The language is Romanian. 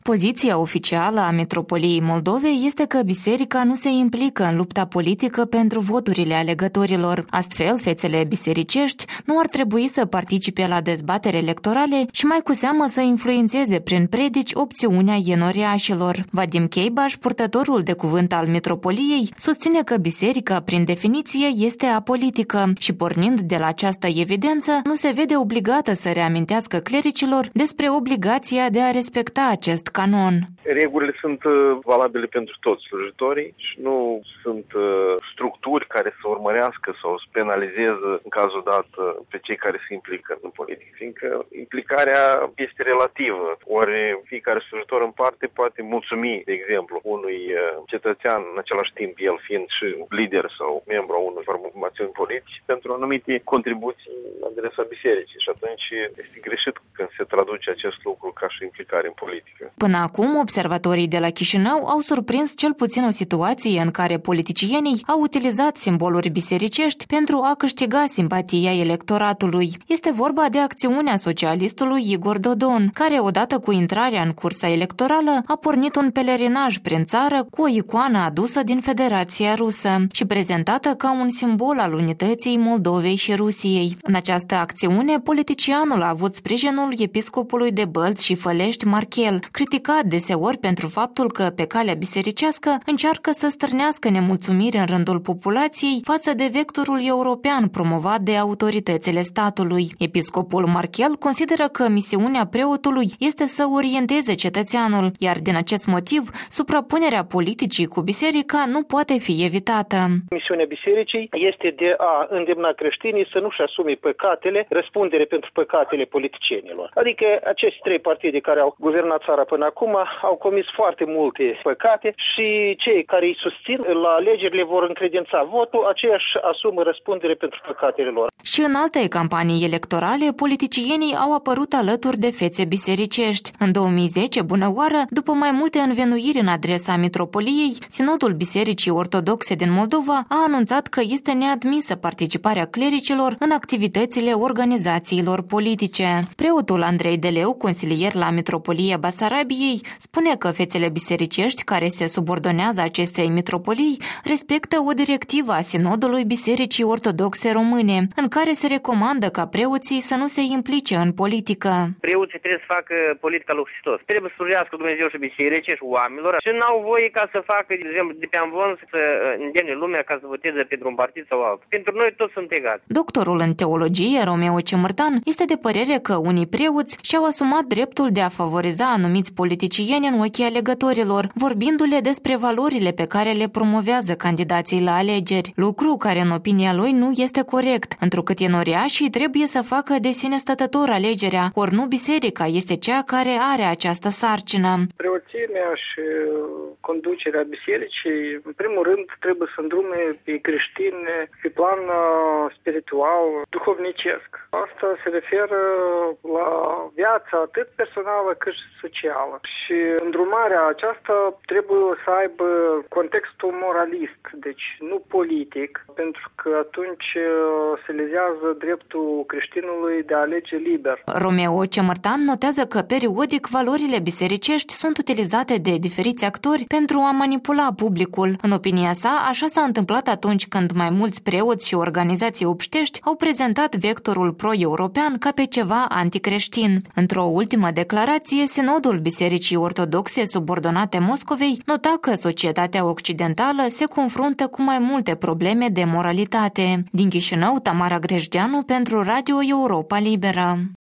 Poziția oficială a Mitropoliei Moldovei este că biserica nu se implică în lupta politică pentru voturile alegătorilor. Astfel, fețele bisericești nu ar trebui să participe la dezbatere electorale și mai cu seamă să influențeze prin predici opțiunea enoriașilor. Vadim Cheibaș, purtătorul de cuvânt al Mitropoliei, susține că biserica, prin definiție, este apolitică și, pornind de la această evidență, nu se vede obligată să reamintească clericilor despre obligația de a respecta acest canon. Regulile sunt valabile pentru toți slujitorii și nu sunt structuri care să urmărească sau să penalizeze în cazul dat pe cei care se implică în politică, fiindcă implicarea este relativă. Ori fiecare slujitor în parte poate mulțumi, de exemplu, unui cetățean, în același timp el fiind și lider sau membru a unui formațiuni politice, pentru anumite contribuții la adresa bisericii și atunci este greșit când se traduce acest lucru ca și implicare în politică. Până acum, observatorii de la Chișinău au surprins cel puțin o situație în care politicienii au utilizat simboluri bisericești pentru a câștiga simpatia electoratului. Este vorba de acțiunea socialistului Igor Dodon, care, odată cu intrarea în cursa electorală, a pornit un pelerinaj prin țară cu o icoană adusă din Federația Rusă și prezentată ca un simbol al unității Moldovei și Rusiei. În această acțiune, politicianul a avut sprijinul episcopului de Bălți și Fălești Marchel, criticat deseori pentru faptul că, pe calea bisericească, încearcă să stârnească nemulțumiri în rândul populației față de vectorul european promovat de autoritățile statului. Episcopul Marchel consideră că misiunea preotului este să orienteze cetățeanul, iar din acest motiv, suprapunerea politicii cu biserica nu poate fi evitată. Misiunea bisericii este de a îndemna creștinii să nu-și asume păcatele, răspundere pentru păcatele politicienilor. Adică aceste trei partide care au guvernat țara până acum au comis foarte multe păcate și cei care îi susțin la alegerile vor încredința votul, aceiași asumă răspundere pentru păcatele lor. Și în alte campanii electorale, politicienii au apărut alături de fețe bisericești. În 2010, bunăoară, după mai multe învenuiri în adresa Mitropoliei, Sinodul Bisericii Ortodoxe din Moldova a anunțat că este neadmisă participarea clericilor în activitățile organizațiilor politice. Preotul Andrei Deleu, consilier la Mitropolia Basarabiei, spune că fețele bisericești care se subordonează acestei mitropolii respectă o directivă a Sinodului Bisericii Ortodoxe Române, în care se recomandă ca preoții să nu se implice în politică. Preoții trebuie să facă politica lui Hristos. Trebuie să slujească Dumnezeu și bisericii și oamenilor și n-au voie ca să facă, de exemplu, de pe amvon să îndemne lumea ca să voteze pentru un partid sau altul. Pentru noi toți sunt egali. Doctorul în teologie, Romeo Cemărtan, este de părere că unii preoți și-au asumat dreptul de a favoriza anumiți politicieni în ochii alegătorilor, vorbindu-le despre valorile pe care le promovează candidații la alegeri, lucru care, în opinia lui, nu este corect, întrucât enoriașii trebuie să facă de sine stătător alegerea, ori nu biserica este cea care are această sarcină. Preoțimea și conducerea bisericii, în primul rând, trebuie să îndrume pe creștini pe plan spiritual, duhovnicesc. Asta se referă la viața atât personală cât și socială. Și îndrumarea aceasta trebuie să aibă contextul moralist, deci nu politic, pentru că atunci se lezează dreptul creștinului de a alege liber. Romeo Cemărtan notează că periodic valorile bisericești sunt utilizate de diferiți actori pentru a manipula publicul. În opinia sa, așa s-a întâmplat atunci când mai mulți preoți și organizații obștești au prezentat vectorul pro-european ca pe ceva anticreștin. Într-o ultimă declarație, Sinodul Bisericii Ortodoxe subordonate Moscovei nota că societatea occidentală se confruntă cu mai multe probleme de moralitate. Din Chișinău, Tamara Grejdeanu pentru Radio Europa Liberă.